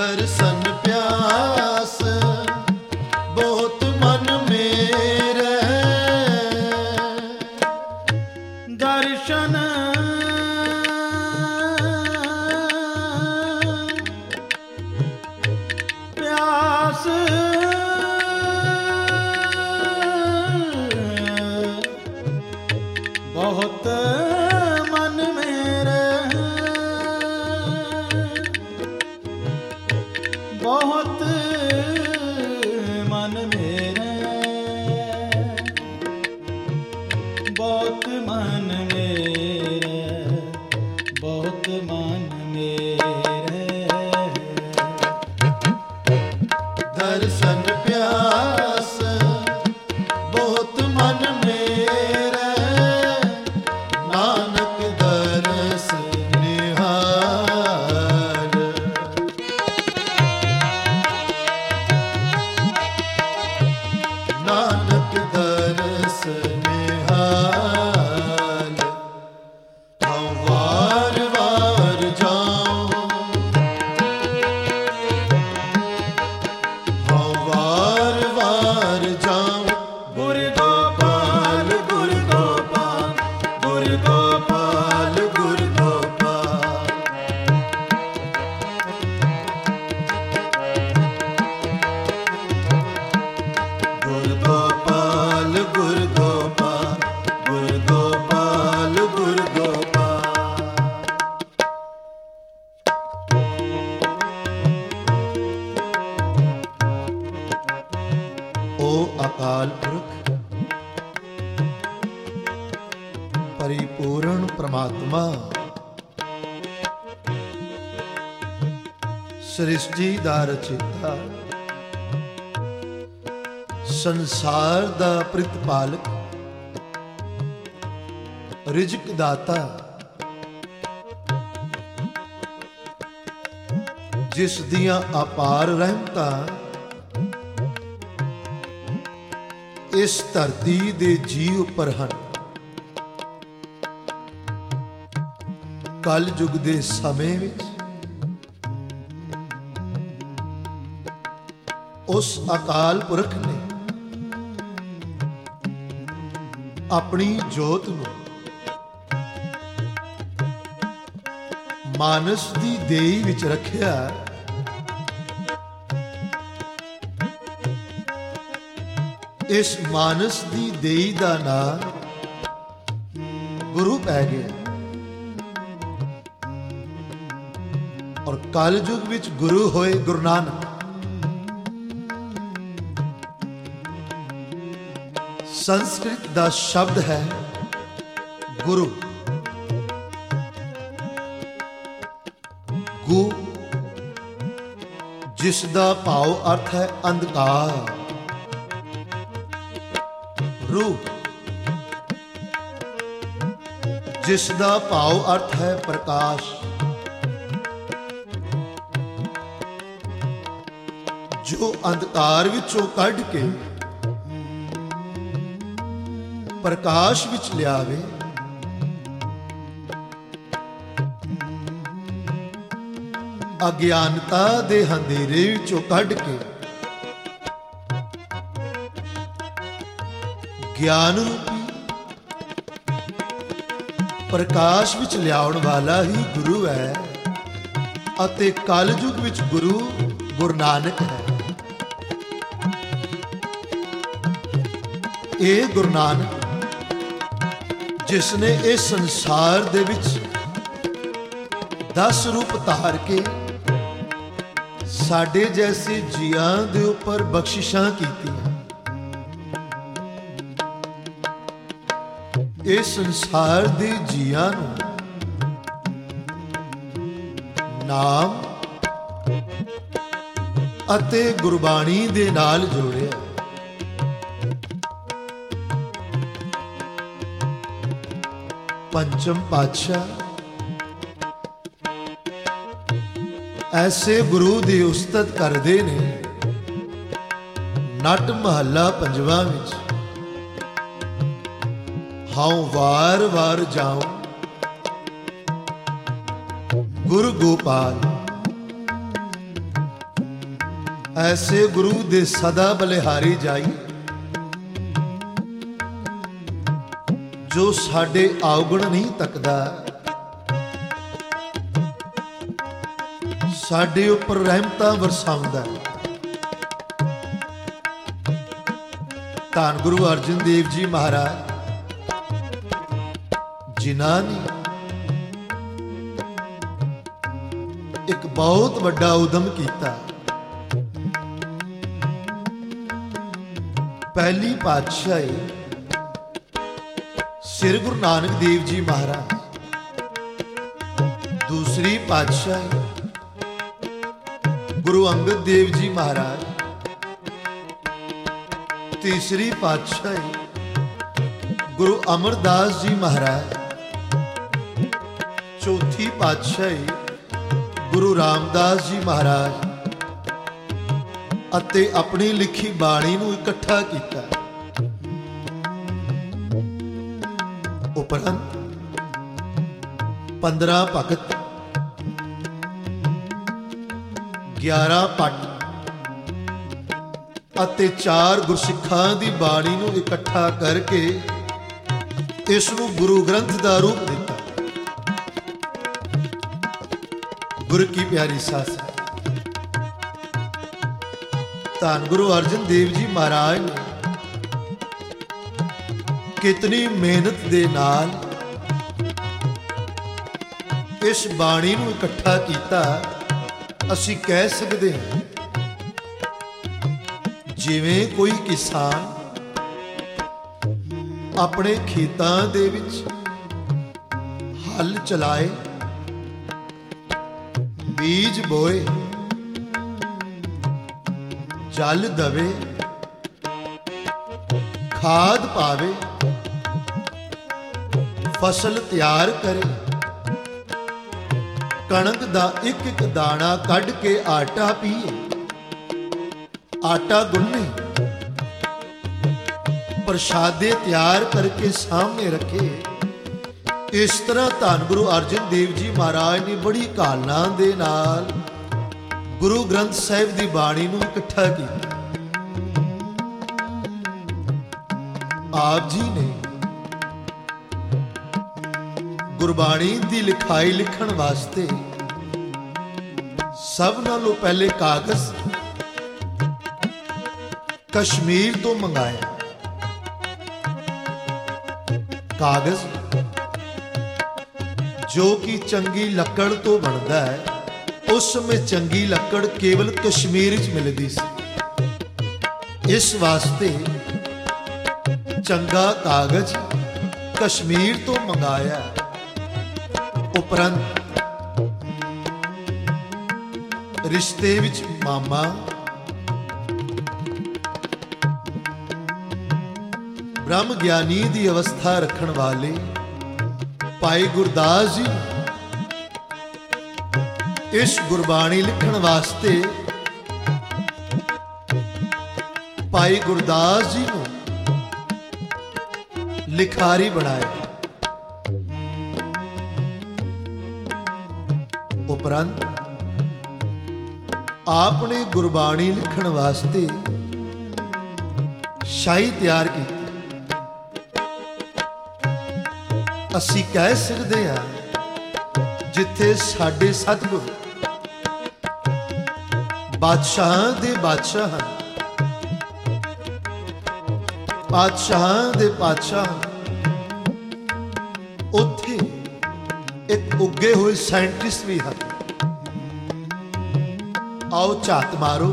दर्शन प्यास बहुत मन मेरे, दर्शन प्यास बहुत मन मेरे, बहुत मन मेरे, बहुत मन मेरे, बहुत मन मेरे। दर्शन प्यास बहुत मन मेरे, नानक दरस निहार। नानक दरस निहाल। हम वार वार जाऊं, हम वार वार जाऊं, गुरु गोपाल गुरु गोपाल गुरु गोपाल गुरु गोपाल। गुरु गोपाल गुरु गोपाल गुरु गोपाल गुरु गोपाल। ओ अकाल पुरख परिपूर्ण परमात्मा, सृष्टि दा रचेता, संसार दा प्रतिपालक, रिजक दाता, जिस दियां अपार रहमतां इस धरती दे जी उपर हन। कल युग दे समय विच उस अकाल पुरख ने अपनी जोत नूं मानस दी देही विच रखिया। इस मानस दी देही दा नाम गुरु पै गया और कल युग विच गुरु होए गुरु नानक। संस्कृत दा शब्द है गुरु। गु जिस दा भाव अर्थ है अंधकार। रू जिस दा भाव अर्थ है प्रकाश। जो अंधकार विचों कढ़ के प्रकाश विच लियावे, अज्ञानता दे अंधेरे विचों कढ़ के ज्ञान रूपी प्रकाश विच लियाउण वाला ही गुरु है। अते कल युग विच गुरु गुरु नानक है। ये गुरु नानक जिसने इस संसार दे विच 10 रूप धार के साडे जैसे जियां दे उपर बख्शिशां कीतियां। इस संसार दे जियां नूं नाम अते गुरबाणी दे नाल जोड़िया। पंचम पातशाह ऐसे गुरु दी उस्तत करदे ने। नट महला पंजवां विच हाउ वार वार जाऊं गुरु गोपाल ऐसे गुरु दे सदा बलिहारी जाई, जो साडे अवगुण नहीं तकदा, साडे उपर रहमतां वरसाउंदा। धन गुरु अर्जन देव जी महाराज जिन्हां ने एक बहुत बड़ा उदम किया। पहली पातशाही श्री गुरु नानक देव जी महाराज, दूसरी पातशाही गुरु अंगद देव जी महाराज, तीसरी पातशाही गुरु अमरदास जी महाराज, चौथी पातशाही गुरु रामदास जी महाराज अते अपनी लिखी बाणी नूं इकट्ठा किया। उपरंत 15 भगत, 11 पट ਅਤੇ 4 ਗੁਰਸਿੱਖਾਂ ਦੀ ਬਾਣੀ ਨੂੰ ਇਕੱਠਾ ਕਰਕੇ ਇਸ ਨੂੰ ਗੁਰੂ ਗ੍ਰੰਥ ਦਾ ਰੂਪ ਦਿੱਤਾ। ਗੁਰੂ ਕੀ ਪਿਆਰੀ ਸਾਸ ਧੰਨ ਗੁਰੂ ਅਰਜਨ ਦੇਵ ਜੀ ਮਹਾਰਾਜ ਨੇ ਕਿਤਨੀ ਮਿਹਨਤ ਦੇ ਨਾਲ ਇਸ ਬਾਣੀ ਨੂੰ ਇਕੱਠਾ ਕੀਤਾ। ਅਸੀਂ ਕਹਿ ਸਕਦੇ ਹਾਂ ਜਿਵੇਂ ਕੋਈ ਕਿਸਾਨ ਆਪਣੇ ਖੇਤਾਂ ਦੇ ਵਿੱਚ ਹਲ ਚਲਾਏ, ਬੀਜ ਬੋਏ, ਜਲ ਦਵੇ, ਖਾਦ ਪਾਵੇ, ਫਸਲ ਤਿਆਰ ਕਰੇ, ਕਣਕ ਦਾ ਇੱਕ ਇੱਕ ਦਾਣਾ ਕੱਢ ਕੇ ਆਟਾ ਪੀਏ, आटा गुन्ने, प्रसादे तैयार करके सामने रखे। इस तरह धन गुरु अर्जन देव जी महाराज ने बड़ी कालना दे नाल गुरु ग्रंथ साहिब की बाणी नूं इकट्ठा किया। आप जी ने गुरबाणी की लिखाई लिखण वास्ते सब नालों पहले कागज कश्मीर तो मंगाया। कागज जो कि चंगी लकड़ तो बनता है, उस समय चंगी लकड़ केवल कश्मीर च मिलती सी। इस वास्ते चंगा कागज कश्मीर तो मंगाया। उपरंत रिश्ते विच मामा ब्रह्म ज्ञानी की अवस्था रखण वाले भाई गुरदास जी इस गुरबाणी लिखण वास्ते भाई गुरदास जी को लिखारी बनाया। उपरंत आपने गुरबाणी लिखण वास्ते शाही तैयार की। असी कह सकते हैं जिथे साडे सतगुरु बादशाहां दे बादशाह, पातशाहां दे पातशाह, उत्थे एक उगे हुए साइंटिस्ट भी हैं। आओ झात मारो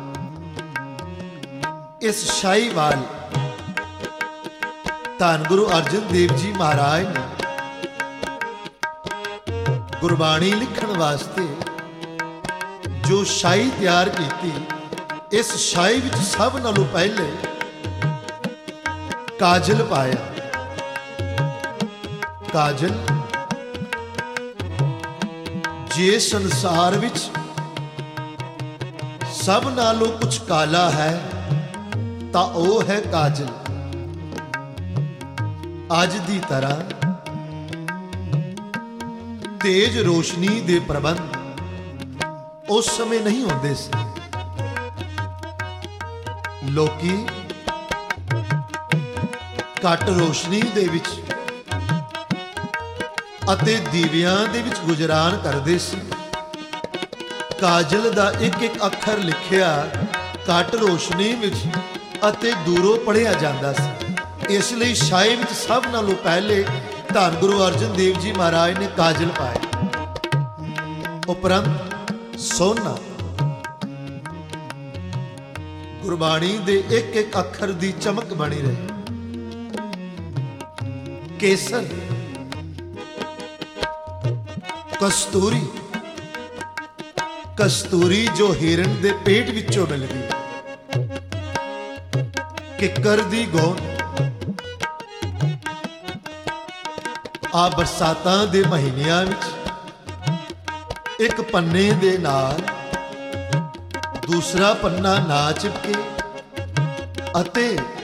इस शाहीवाल धन गुरु अर्जन देव जी महाराज ने गुरबाणी लिखण वास्ते जो शाही तैयार की। इस शाही विच सब नालों पहले काजल पाया। काजल जे संसार विच सब नालों कुछ काला है ता ओ है काजल। अज दी तरह तेज रोशनी दे प्रबंध उस समय नहीं होंदे सी। ਲੋਕੀ ਘੱਟ ਰੋਸ਼ਨੀ ਦੇ ਵਿੱਚ ਅਤੇ ਦੀਵਿਆਂ ਦੇ ਵਿੱਚ ਗੁਜ਼ਰਾਨ ਕਰਦੇ ਸੀ। ਕਾਜਲ ਦਾ ਇੱਕ ਇੱਕ ਅੱਖਰ ਲਿਖਿਆ ਘੱਟ ਰੋਸ਼ਨੀ ਵਿੱਚ ਅਤੇ ਦੂਰੋਂ ਪੜ੍ਹਿਆ ਜਾਂਦਾ ਸੀ। ਇਸ ਲਈ ਸ਼ਾਹੀ ਵਿੱਚ ਸਭ ਨਾਲੋਂ ਪਹਿਲੇ ਧੰਨ ਗੁਰੂ ਅਰਜਨ ਦੇਵ ਜੀ ਮਹਾਰਾਜ ਨੇ ਕਾਜਲ ਪਾਇਆ। ਉਪਰੰਤ ਸੋਨਾ ਗੁਰਬਾਣੀ ਦੇ ਇੱਕ ਇੱਕ ਅੱਖਰ ਦੀ ਚਮਕ ਬਣੀ ਰਹੀ। ਕੇਸਰ, ਕਸਤੂਰੀ, ਕਸਤੂਰੀ ਜੋ ਹਿਰਨ ਦੇ ਪੇਟ ਵਿੱਚੋਂ ਮਿਲਦੀ, ਕਿੱਕਰ ਦੀ ਗੋਂਦ। ਆ ਬਰਸਾਤਾਂ ਦੇ ਮਹੀਨਿਆਂ ਵਿੱਚ ਇੱਕ ਪੰਨੇ ਦੇ ਨਾਲ ਦੂਸਰਾ ਪੰਨਾ ਨਾ ਚਿਪਕੇ ਅਤੇ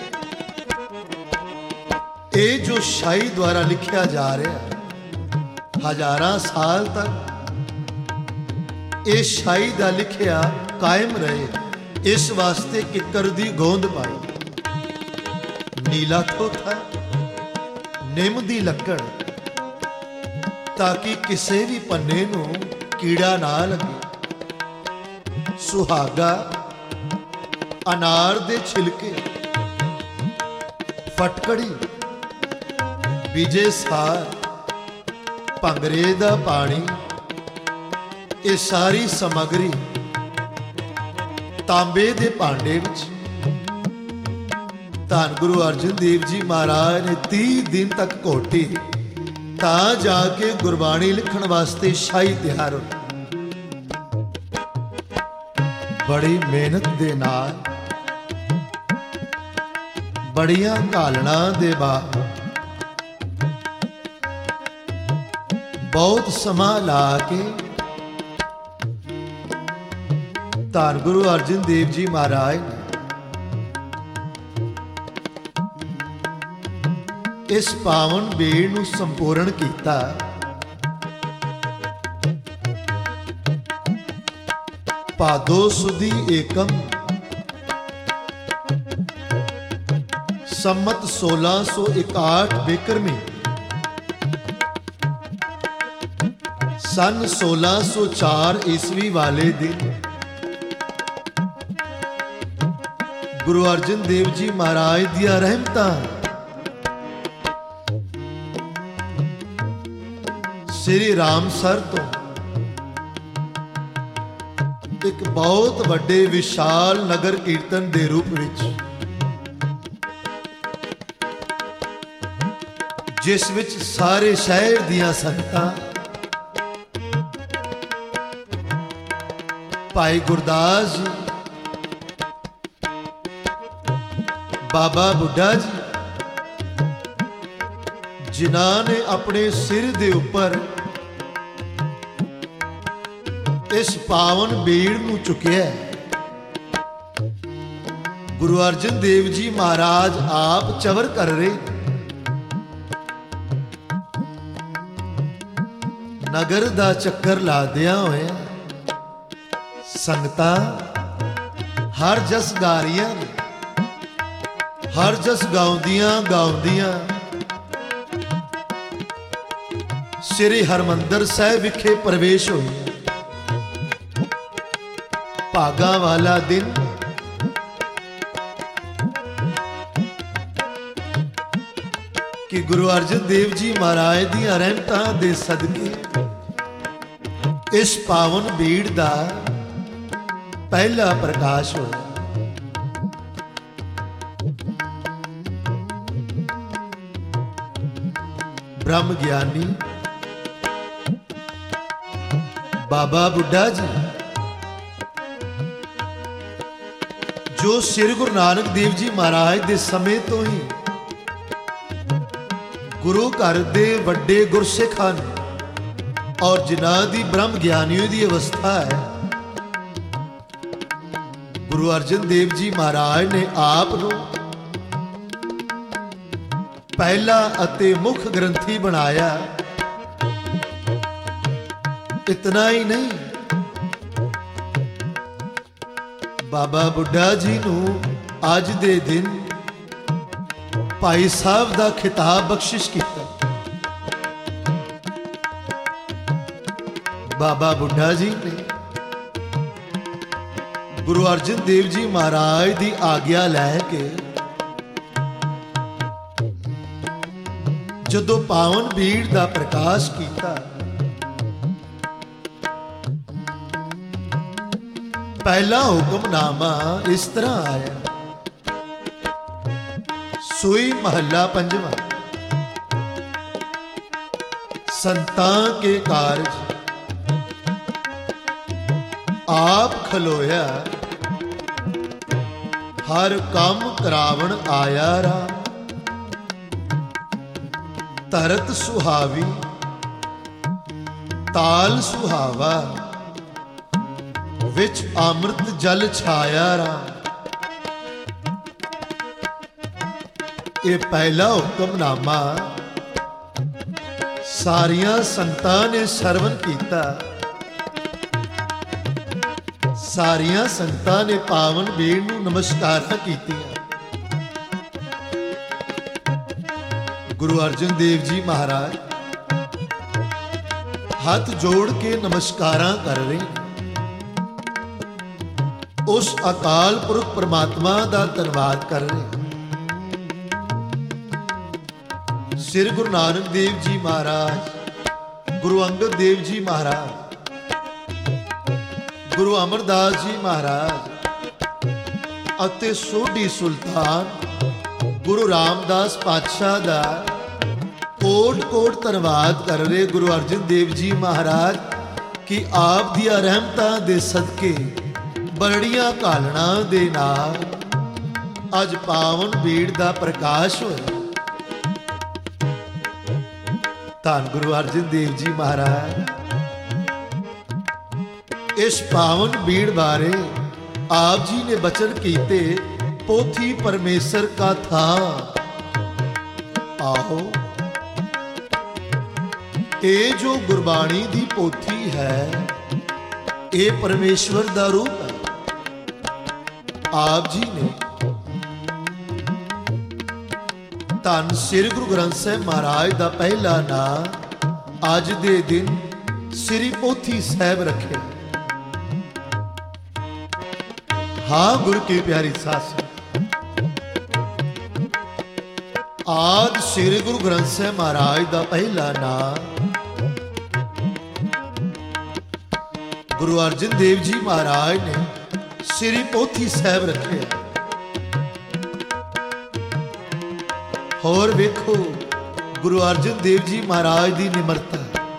ਇਹ ਜੋ ਸ਼ਾਹੀ ਦੁਆਰਾ ਲਿਖਿਆ ਜਾ ਰਿਹਾ ਹਜ਼ਾਰਾਂ ਸਾਲ ਤੱਕ ਇਹ ਸ਼ਾਹੀ ਦਾ ਲਿਖਿਆ ਕਾਇਮ ਰਹੇ, ਇਸ ਵਾਸਤੇ ਕਿੱਕਰ ਦੀ ਗੋਂਦ ਪਾਈ। ਨੀਲਾ ਥੋਥਾ, ਨਿੰਮ ਦੀ ਲੱਕੜ, ਤਾਂ ਕਿ ਕਿਸੇ ਵੀ ਪੰਨੇ ਨੂੰ ਕੀੜਾ ਨਾ ਲੱਗੇ। ਸੁਹਾਗਾ, ਅਨਾਰ ਦੇ ਛਿਲਕੇ, ਫਟਕੜੀ, ਬੀਜੇ ਸਾਰ, ਭੰਗਰੇ ਦਾ ਪਾਣੀ, ਇਹ ਸਾਰੀ ਸਮੱਗਰੀ ਤਾਂਬੇ ਦੇ ਭਾਂਡੇ ਵਿੱਚ ਧੰਨ ਗੁਰੂ ਅਰਜਨ ਦੇਵ ਜੀ ਮਹਾਰਾਜ ਨੇ 30 ਦਿਨ ਤੱਕ ਘੋਟੀ, ਤਾਂ ਜਾ ਕੇ ਗੁਰਬਾਣੀ ਲਿਖਣ ਵਾਸਤੇ ਸ਼ਾਹੀ ਤਿਆਰ ਹੋਈ। ਬੜੀ ਮਿਹਨਤ ਦੇ ਨਾਲ, ਬੜੀਆਂ ਘਾਲਣਾ ਦੇ ਬਾਅਦ, ਬਹੁਤ ਸਮਾਂ ਲਾ ਕੇ ਧੰਨ ਗੁਰੂ ਅਰਜਨ ਦੇਵ ਜੀ ਮਹਾਰਾਜ ਨੇ ਇਸ ਪਾਵਨ ਬੇੜ ਨੂੰ ਸੰਪੂਰਨ ਕੀਤਾ। ਭਾਦੋ ਸੁਦੀ ਏਕਮ ਸੰਮਤ 1661 ਬਿਕਰਮੀ ਸਨ 1604 ਈਸਵੀ ਵਾਲੇ ਦਿਨ ਗੁਰੂ ਅਰਜਨ ਦੇਵ ਜੀ ਮਹਾਰਾਜ ਦੀਆਂ ਰਹਿਮਤਾਂ ਸ੍ਰੀ ਰਾਮਸਰ ਤੋਂ ਇੱਕ ਬਹੁਤ ਵੱਡੇ ਵਿਸ਼ਾਲ ਨਗਰ ਕੀਰਤਨ ਦੇ ਰੂਪ ਵਿੱਚ, ਜਿਸ ਵਿੱਚ ਸਾਰੇ ਸ਼ਹਿਰ ਦੀਆਂ ਸੰਗਤਾਂ, ਭਾਈ ਗੁਰਦਾਸ ਜੀ, ਬਾਬਾ ਬੁੱਢਾ ਜੀ, ਜਿਨ੍ਹਾਂ ਨੇ ਆਪਣੇ ਸਿਰ ਦੇ ਉੱਪਰ ਇਸ ਪਾਵਨ ਬੀੜ ਨੂੰ ਚੁੱਕਿਆ, ਗੁਰੂ ਅਰਜਨ ਦੇਵ ਜੀ ਮਹਾਰਾਜ ਆਪ ਚਵਰ ਕਰ ਰਹੇ। ਨਗਰ ਦਾ ਚੱਕਰ ਲਾਦਿਆਂ ਹੋਇਆ ਸੰਗਤਾਂ ਹਰ ਜਸ ਗਾ ਰਹੀਆਂ ਨੇ, ਹਰ ਜਸ ਗਾਉਂਦੀਆਂ ਗਾਉਂਦੀਆਂ ਸ੍ਰੀ ਹਰਮੰਦਰ ਸਾਹਿਬ ਵਿਖੇ ਪ੍ਰਵੇਸ਼ ਹੋਈ। ਭਾਗਾਂ ਵਾਲਾ ਦਿਨ ਕਿ ਗੁਰੂ ਅਰਜਨ ਦੇਵ ਜੀ ਮਹਾਰਾਜ ਦੀਆਂ ਰਹਿਮਤਾਂ ਦੇ ਸਦਕੇ ਇਸ ਪਾਵਨ ਬੀੜ ਦਾ ਪਹਿਲਾ ਪ੍ਰਕਾਸ਼ ਹੋਇਆ। ਬ੍ਰਹਮ ਗਿਆਨੀ ਬਾਬਾ ਬੁੱਢਾ ਜੀ, ਜੋ ਸ੍ਰੀ ਗੁਰੂ ਨਾਨਕ ਦੇਵ ਜੀ ਮਹਾਰਾਜ ਦੇ ਸਮੇਂ ਤੋਂ ਹੀ ਗੁਰੂ ਘਰ ਦੇ ਵੱਡੇ ਗੁਰਸਿੱਖ ਹਨ ਔਰ ਜਿਨ੍ਹਾਂ ਦੀ ਬ੍ਰਹਮ ਗਿਆਨੀਓ ਦੀ ਅਵਸਥਾ ਹੈ, ਗੁਰੂ ਅਰਜਨ ਦੇਵ ਜੀ ਮਹਾਰਾਜ ਨੇ ਆਪ ਨੂੰ ਪਹਿਲਾ ਅਤੇ ਮੁੱਖ ਗ੍ਰੰਥੀ ਬਣਾਇਆ। ਇਤਨਾ ਹੀ ਨਹੀਂ, ਬਾਬਾ ਬੁੱਢਾ ਜੀ ਨੂੰ अज दे दिन भाई साहब दा खिताब बख्शिश किया। बाबा बुढ़ा जी ने गुरु अर्जन देव जी महाराज की आग्ञा लैके जदों पावन भीड़ का प्रकाश किया, पहला हुक्मनामा इस तरह आया। सोई महला पंजवा। संतां के कारज आप खलोया, हर काम करावण आया राम। तरत सुहावी ताल सुहावा, विच अमृत जल छाया राम। ये पहला हुक्मनामा सारिया संतां ने सरवण किया। सारिया संतां ने पावन भीड़ नूं नमस्कारां कीतियां। गुरु अर्जन देव जी महाराज हाथ जोड़ के नमस्कारां कर रहे, उस अकाल पुरख परमात्मा का धन्यवाद कर रहे। श्री गुरु नानक देव जी महाराज, गुरु अंगद देव जी महाराज, गुरु अमरदास जी महाराज अते सोढ़ी सुल्तान गुरु रामदास पातशाह दा कोट कोट धन्यवाद कर रहे। गुरु अर्जन देव जी महाराज कि आप दिया रहमतां दे सदके बड़ियां घालना दे नाल अज पावन भीड़ दा प्रकाश होया। धन गुरु अर्जन देव जी महाराज इस पावन भीड़ बारे आप जी ने बचन कीते, पोथी परमेश्वर का था। आओ ये जो गुरबाणी दी पोथी है, ये परमेश्वर दा रूप है। आप जी ने धन श्री गुरु ग्रंथ साहिब महाराज दा पहला नाम अज दे दिन श्री पोथी साहिब रखे। हाँ गुरु की प्यारी सास, आज श्री गुरु ग्रंथ साहिब महाराज का पहला नाम गुरु अर्जन देव जी महाराज ने श्री पोथी साहिब रखे। और वेखो गुरु अर्जन देव जी महाराज की निमरता,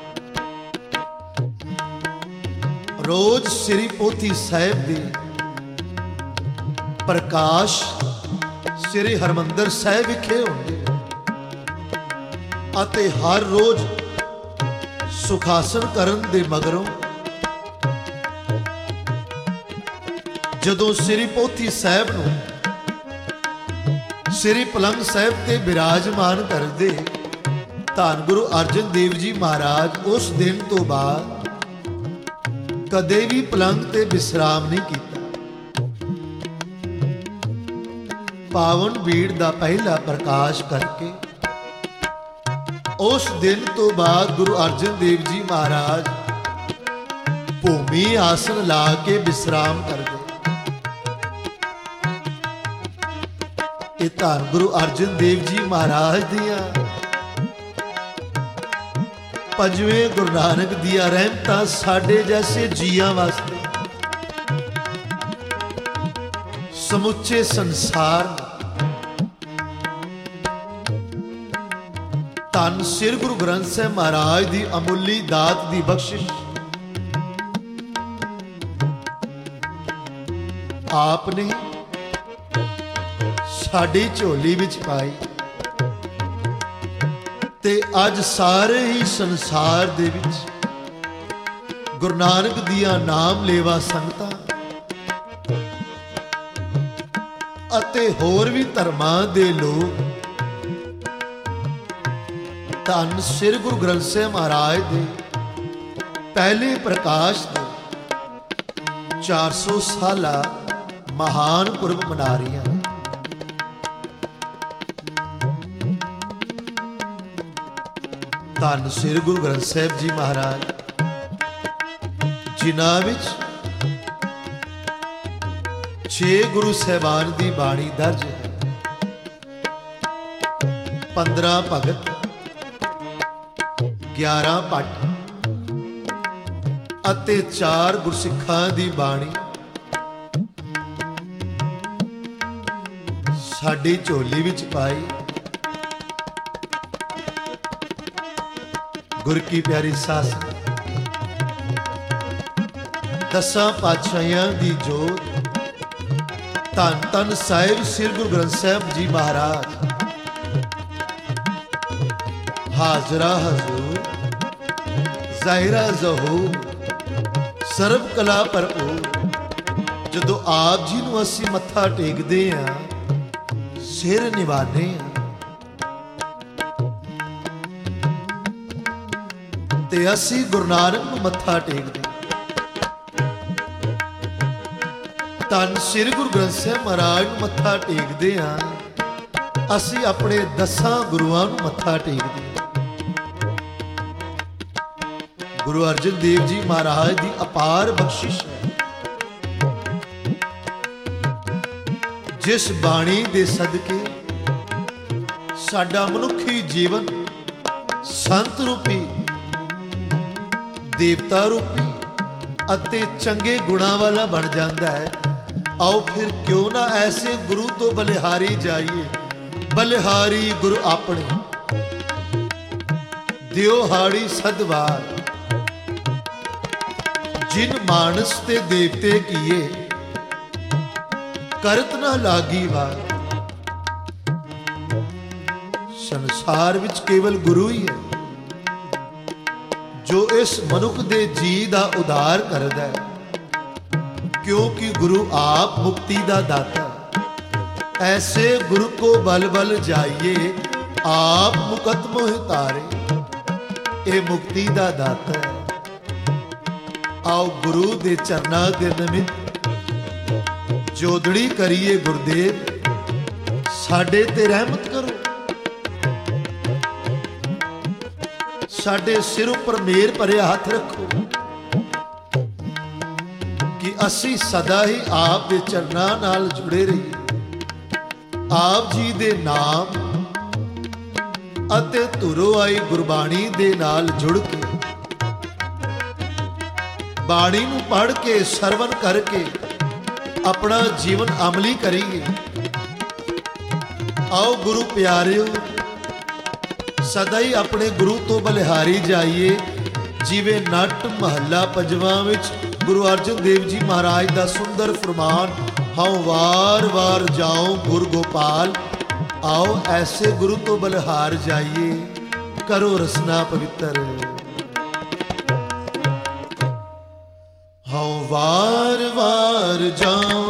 रोज श्री पोथी साहिब की प्रकाश श्री हरमंदर साहिब विखे होंगे अते हर रोज सुखासन करन दे मगरों जदों श्री पोथी साहिब नूं श्री पलंग साहिब ते विराजमान करदे, धन गुरु अर्जन देव जी महाराज उस दिन तो बाद कदे भी पलंग ते विश्राम नहीं किया। पावन भीड़ का पहला प्रकाश करके उस दिन तो बाद गुरु अर्जन देव जी महाराज भूमि आसन ला के विश्राम कर गए। धन गुरु अर्जन देव जी महाराज दिया पंजवें गुरु नानक दिया रहमतां साडे जैसे जियां वास्ते समुचे संसार धन श्री गुरु ग्रंथ साहिब महाराज की अमुली दात की बख्शिश आपने साडी झोली विच पाई ते अज सारे ही संसार दे विच गुरु नानक दिया नाम लेवा संगतां अते होर भी धर्मां दे लोग धन श्री गुरु ग्रंथ साहिब महाराज दे पहले प्रकाश दे 400 साला महान पुरब मना रही हैं। ਧੰਨ ਸ੍ਰੀ ਗੁਰੂ ਗ੍ਰੰਥ ਸਾਹਿਬ ਜੀ ਮਹਾਰਾਜ, ਜਿਨ੍ਹਾਂ ਵਿੱਚ 6 ਗੁਰੂ ਸਾਹਿਬਾਨ ਦੀ ਬਾਣੀ ਦਰਜ ਹੈ। 15 ਭਗਤ, 11 ਭੱਟ ਅਤੇ 4 ਗੁਰਸਿੱਖਾਂ ਦੀ ਬਾਣੀ ਸਾਡੀ ਝੋਲੀ ਵਿੱਚ ਪਾਈ। ਗੁਰ ਕੀ ਪਿਆਰੀ ਸਾਸ, ਦਸਾਂ ਪਾਤਸ਼ਾਹਾਂ ਦੀ ਜੋਤ, ਧੰਨ ਧੰਨ ਸਾਹਿਬ ਸ੍ਰੀ ਗੁਰੂ ਗ੍ਰੰਥ ਸਾਹਿਬ ਜੀ ਮਹਾਰਾਜ, ਹਾਜ਼ਰਾ ਹਜ਼ੂਰ, ਜ਼ਾਹਿਰਾ ਜ਼ਹੂਰ, ਸਰਬ ਕਲਾ ਭਰਪੂਰ। ਜਦੋਂ ਆਪ ਜੀ ਨੂੰ ਅਸੀਂ ਮੱਥਾ ਟੇਕਦੇ ਹਾਂ, ਸਿਰ ਨਿਵਾਉਂਦੇ ਹਾਂ, ਤੇ ਅਸੀਂ ਗੁਰੂ ਨਾਨਕ ਨੂੰ ਮੱਥਾ ਟੇਕਦੇ ਹਾਂ। ਧੰਨ ਸ੍ਰੀ ਗੁਰੂ ਗ੍ਰੰਥ ਸਾਹਿਬ ਮਹਾਰਾਜ ਨੂੰ ਮੱਥਾ ਟੇਕਦੇ ਹਾਂ, ਅਸੀਂ ਆਪਣੇ 10 ਗੁਰੂਆਂ ਨੂੰ ਮੱਥਾ ਟੇਕਦੇ ਹਾਂ। ਗੁਰੂ ਅਰਜਨ ਦੇਵ ਜੀ ਮਹਾਰਾਜ ਦੀ ਅਪਾਰ ਬਖਸ਼ਿਸ਼ ਹੈ, ਜਿਸ ਬਾਣੀ ਦੇ ਸਦਕੇ ਸਾਡਾ ਮਨੁੱਖੀ ਜੀਵਨ ਸੰਤ ਰੂਪੀ, ਦੇਵਤਾ ਰੂਪੀ ਅਤੇ ਚੰਗੇ ਗੁਣਾਂ ਵਾਲਾ ਬਣ ਜਾਂਦਾ ਹੈ। ਆਓ ਫਿਰ ਕਿਉਂ ਨਾ ਐਸੇ ਗੁਰੂ ਤੋਂ ਬਲਿਹਾਰੀ ਜਾਈਏ। ਬਲਿਹਾਰੀ ਗੁਰੂ ਆਪਣੇ, ਦਿਓ ਹਾੜੀ ਸਦਵਾਰ, ਜਿਨ ਮਾਨਸ ਤੇ ਦੇਵਤੇ ਕੀਏ, ਕਰਤ ਨਾ ਲਾਗੀ ਵਾਰ। ਸੰਸਾਰ ਵਿੱਚ ਕੇਵਲ ਗੁਰੂ ਹੀ ਹੈ ਜੋ ਇਸ ਮਨੁੱਖ ਦੇ ਜੀ ਦਾ ਉਧਾਰ ਕਰਦਾ ਹੈ, ਕਿਉਂਕਿ ਗੁਰੂ ਆਪ ਮੁਕਤੀ ਦਾ ਦਾਤਾ ਹੈ। ਐਸੇ ਗੁਰੂ ਕੋ ਬਲ ਬਲ ਜਾਈਏ, ਆਪ ਮੁਕਤ ਮੋਹਿ ਤਾਰੇ। ਇਹ ਮੁਕਤੀ ਦਾ ਦਾਤਾ ਹੈ। ਆਓ ਗੁਰੂ ਦੇ ਚਰਨਾਂ ਦੇ ਨਿਮਿਤ ਜੋਦੜੀ ਕਰੀਏ। ਗੁਰਦੇਵ ਸਾਡੇ ਤੇ ਰਹਿਮਤ ਕਰੋ, ਸਾਡੇ ਸਿਰ ਉੱਪਰ ਮੇਰ ਭਰਿਆ ਹੱਥ ਰੱਖੋ ਕਿ ਅਸੀਂ ਸਦਾ ਹੀ ਆਪ ਦੇ ਚਰਨਾਂ ਨਾਲ ਜੁੜੇ ਰਹੀਏ। ਆਪ ਜੀ ਦੇ ਨਾਮ ਅਤੇ ਧੁਰੋਂ ਆਈ ਗੁਰਬਾਣੀ ਦੇ ਨਾਲ ਜੁੜ ਕੇ, ਬਾਣੀ ਨੂੰ ਪੜ੍ਹ ਕੇ, ਸਰਵਨ ਕਰਕੇ ਆਪਣਾ ਜੀਵਨ ਅਮਲੀ ਕਰੀਏ। ਆਓ ਗੁਰੂ ਪਿਆਰਿਓ, ਸਦਾ ਹੀ ਆਪਣੇ ਗੁਰੂ ਤੋਂ ਬਲਿਹਾਰੀ ਜਾਈਏ। ਜਿਵੇਂ ਨੱਟ ਮਹੱਲਾ ਪੰਜਵਾਂ ਵਿੱਚ ਗੁਰੂ ਅਰਜਨ ਦੇਵ ਜੀ ਮਹਾਰਾਜ ਦਾ ਸੁੰਦਰ ਫਰਮਾਨ, ਹਉ ਵਾਰ ਵਾਰ ਜਾਉ ਗੁਰ ਗੋਪਾਲ। ਆਓ ਐਸੇ ਗੁਰੂ ਤੋਂ ਬਲਿਹਾਰ ਜਾਈਏ, ਕਰੋ ਰਸਨਾ ਪਵਿੱਤਰ। ਹਉ ਵਾਰ ਵਾਰ ਜਾਉ